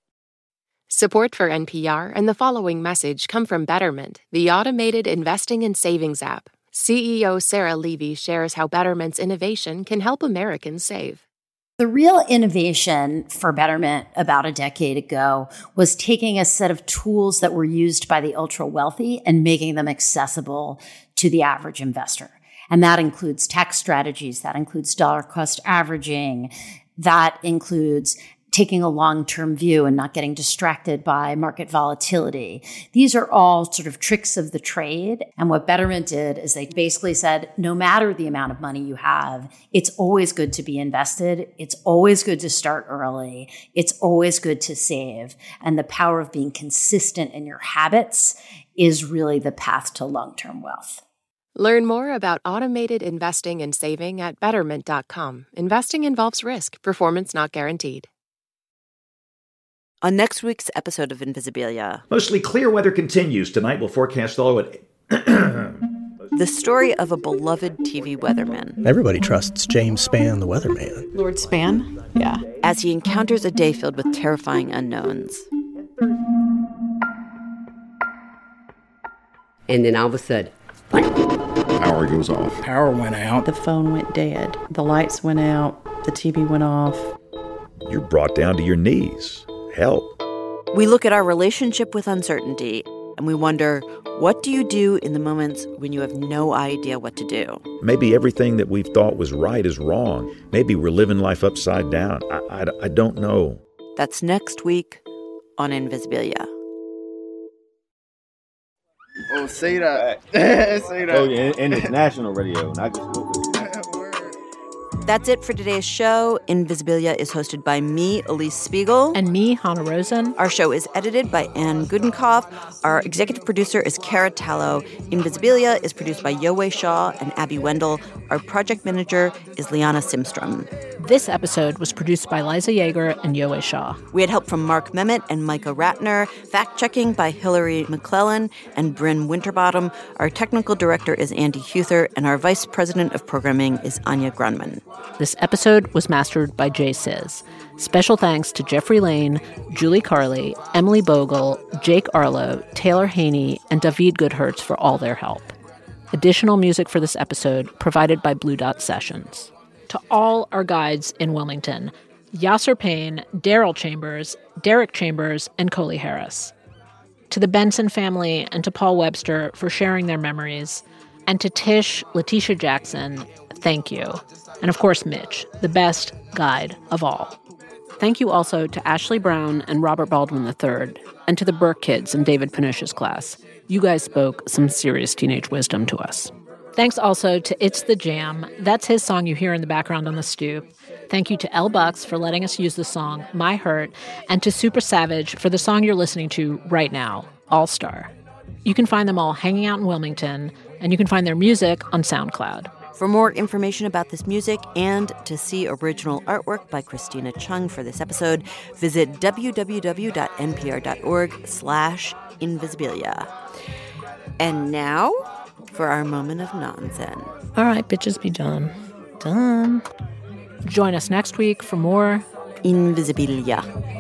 Support for N P R and the following message come from Betterment, the automated investing and savings app. C E O Sarah Levy shares how Betterment's innovation can help Americans save. The real innovation for Betterment about a decade ago was taking a set of tools that were used by the ultra-wealthy and making them accessible to the average investor. And that includes tax strategies, that includes dollar cost averaging, that includes taking a long-term view and not getting distracted by market volatility. These are all sort of tricks of the trade. And what Betterment did is they basically said, no matter the amount of money you have, it's always good to be invested. It's always good to start early. It's always good to save. And the power of being consistent in your habits is really the path to long-term wealth. Learn more about automated investing and saving at betterment dot com. Investing involves risk. Performance not guaranteed. On next week's episode of Invisibilia, mostly clear weather continues. Tonight we'll forecast low at... the story of a beloved T V weatherman. Everybody trusts James Spann, the weatherman. Lord Spann? Yeah. As he encounters a day filled with terrifying unknowns. And then all of a sudden, power goes off. Power went out. The phone went dead. The lights went out. The T V went off. You're brought down to your knees. Help. We look at our relationship with uncertainty, and we wonder, what do you do in the moments when you have no idea what to do? Maybe everything that we've thought was right is wrong. Maybe we're living life upside down. I, I, I don't know. That's next week on Invisibilia. Oh, say that. Say that. Oh, yeah, and it's national radio, not just local. That's it for today's show. Invisibilia is hosted by me, Elise Spiegel. And me, Hannah Rosen. Our show is edited by Anne Gudenkauf. Our executive producer is Cara Tallo. Invisibilia is produced by Yowei Shaw and Abby Wendell. Our project manager is Liana Simstrom. This episode was produced by Liza Yeager and Yowei Shaw. We had help from Mark Memmott and Micah Ratner. Fact-checking by Hillary McClellan and Bryn Winterbottom. Our technical director is Andy Huther, and our vice president of programming is Anya Grunman. This episode was mastered by Jay Sizz. Special thanks to Jeffrey Lane, Julie Carley, Emily Bogle, Jake Arlo, Taylor Haney, and David Goodhertz for all their help. Additional music for this episode provided by Blue Dot Sessions. To all our guides in Wilmington, Yasser Payne, Daryl Chambers, Derek Chambers, and Coley Harris. To the Benson family and to Paul Webster for sharing their memories. And to Tish, Letitia Jackson, thank you. And of course, Mitch, the best guide of all. Thank you also to Ashley Brown and Robert Baldwin the third, and to the Burke kids in David Panush's class. You guys spoke some serious teenage wisdom to us. Thanks also to It's the Jam. That's his song you hear in the background on the stoop. Thank you to Elle Bucks for letting us use the song My Hurt, and to Super Savage for the song you're listening to right now, All Star. You can find them all hanging out in Wilmington, and you can find their music on SoundCloud. For more information about this music and to see original artwork by Christina Chung for this episode, visit www.npr.org slash invisibilia. And now for our moment of nonsense. All right, bitches, be done. Done. Join us next week for more Invisibilia.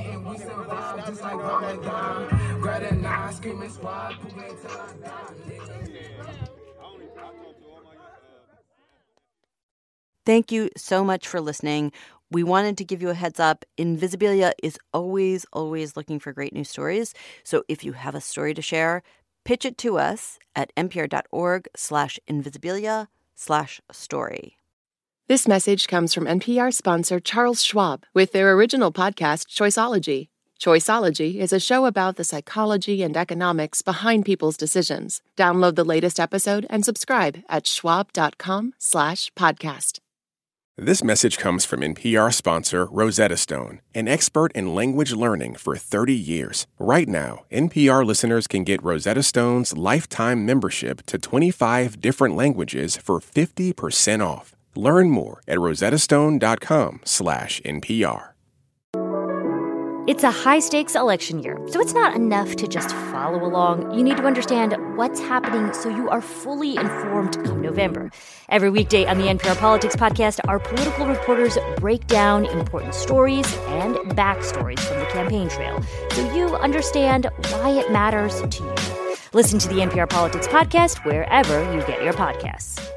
Thank you so much for listening. We wanted to give you a heads up. Invisibilia is always, always looking for great news stories. So if you have a story to share, pitch it to us at npr.org slash invisibilia slash story. This message comes from N P R sponsor Charles Schwab with their original podcast, Choiceology. Choiceology is a show about the psychology and economics behind people's decisions. Download the latest episode and subscribe at schwab.com slash podcast. This message comes from N P R sponsor Rosetta Stone, an expert in language learning for thirty years. Right now, N P R listeners can get Rosetta Stone's lifetime membership to twenty-five different languages for fifty percent off. Learn more at rosettastone.com slash NPR. It's a high-stakes election year, so it's not enough to just follow along. You need to understand what's happening so you are fully informed come November. Every weekday on the N P R Politics Podcast, our political reporters break down important stories and backstories from the campaign trail so you understand why it matters to you. Listen to the N P R Politics Podcast wherever you get your podcasts.